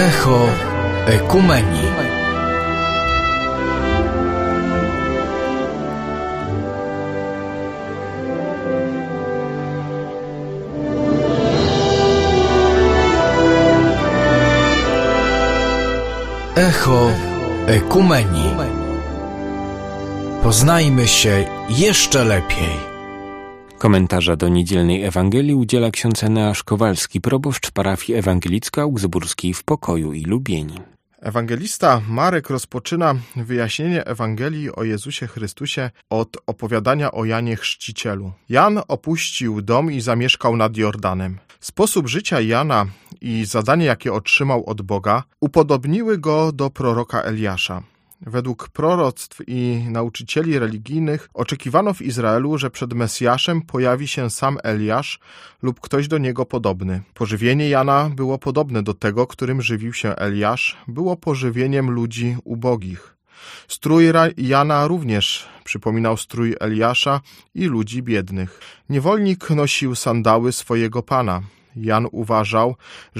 Echo Ekumenii. Echo Ekumenii. Poznajmy się jeszcze lepiej. Komentarza do niedzielnej Ewangelii udziela ksiądz Eneasz Kowalski, proboszcz parafii ewangelicko-augsburskiej w Pokoju i Lubieni. Ewangelista Marek rozpoczyna wyjaśnienie Ewangelii o Jezusie Chrystusie od opowiadania o Janie Chrzcicielu. Jan opuścił dom i zamieszkał nad Jordanem. Sposób życia Jana i zadanie, jakie otrzymał od Boga, upodobniły go do proroka Eliasza. Według proroctw i nauczycieli religijnych oczekiwano w Izraelu, że przed Mesjaszem pojawi się sam Eliasz lub ktoś do niego podobny. Pożywienie Jana było podobne do tego, którym żywił się Eliasz, było pożywieniem ludzi ubogich. Strój Jana również przypominał strój Eliasza i ludzi biednych. Niewolnik nosił sandały swojego pana. Jan uważał,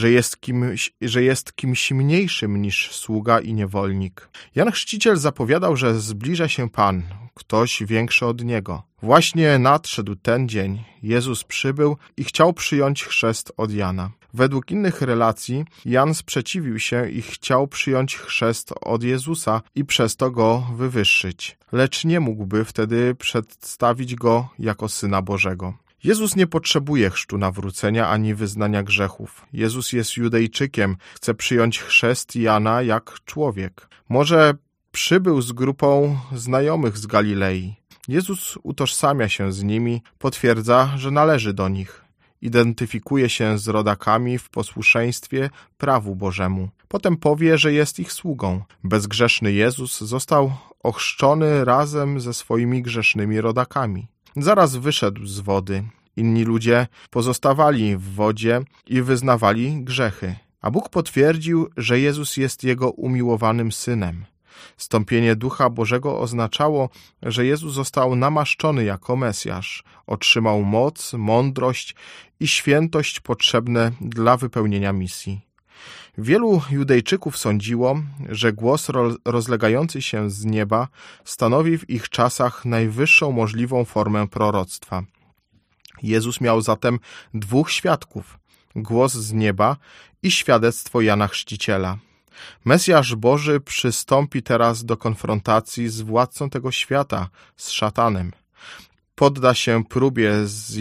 że jest kimś mniejszym niż sługa i niewolnik. Jan Chrzciciel zapowiadał, że zbliża się Pan, ktoś większy od niego. Właśnie nadszedł ten dzień. Jezus przybył i chciał przyjąć chrzest od Jana. Według innych relacji Jan sprzeciwił się i chciał przyjąć chrzest od Jezusa i przez to go wywyższyć, lecz nie mógłby wtedy przedstawić go jako Syna Bożego. Jezus nie potrzebuje chrztu nawrócenia ani wyznania grzechów. Jezus jest Judejczykiem, chce przyjąć chrzest Jana jak człowiek. Może przybył z grupą znajomych z Galilei. Jezus utożsamia się z nimi, potwierdza, że należy do nich. Identyfikuje się z rodakami w posłuszeństwie prawu Bożemu. Potem powie, że jest ich sługą. Bezgrzeszny Jezus został ochrzczony razem ze swoimi grzesznymi rodakami. Zaraz wyszedł z wody. Inni ludzie pozostawali w wodzie i wyznawali grzechy. A Bóg potwierdził, że Jezus jest Jego umiłowanym Synem. Stąpienie Ducha Bożego oznaczało, że Jezus został namaszczony jako Mesjasz. Otrzymał moc, mądrość i świętość potrzebne dla wypełnienia misji. Wielu Judejczyków sądziło, że głos rozlegający się z nieba stanowi w ich czasach najwyższą możliwą formę proroctwa. Jezus miał zatem dwóch świadków: głos z nieba i świadectwo Jana Chrzciciela. Mesjasz Boży przystąpi teraz do konfrontacji z władcą tego świata, z szatanem. Podda się próbie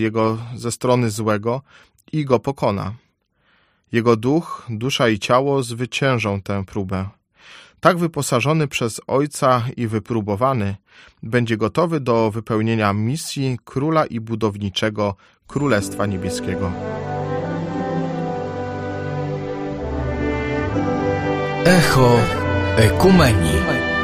ze strony złego i go pokona. Jego duch, dusza i ciało zwyciężą tę próbę. Tak wyposażony przez Ojca i wypróbowany, będzie gotowy do wypełnienia misji króla i budowniczego Królestwa Niebieskiego. Echo Ekumenii.